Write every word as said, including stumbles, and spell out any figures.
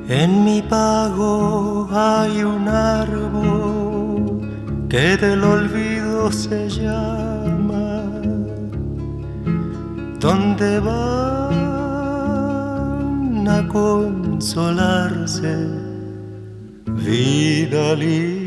En mi pago hay un árbol que del olvido se llama, donde van a consolarse vida libre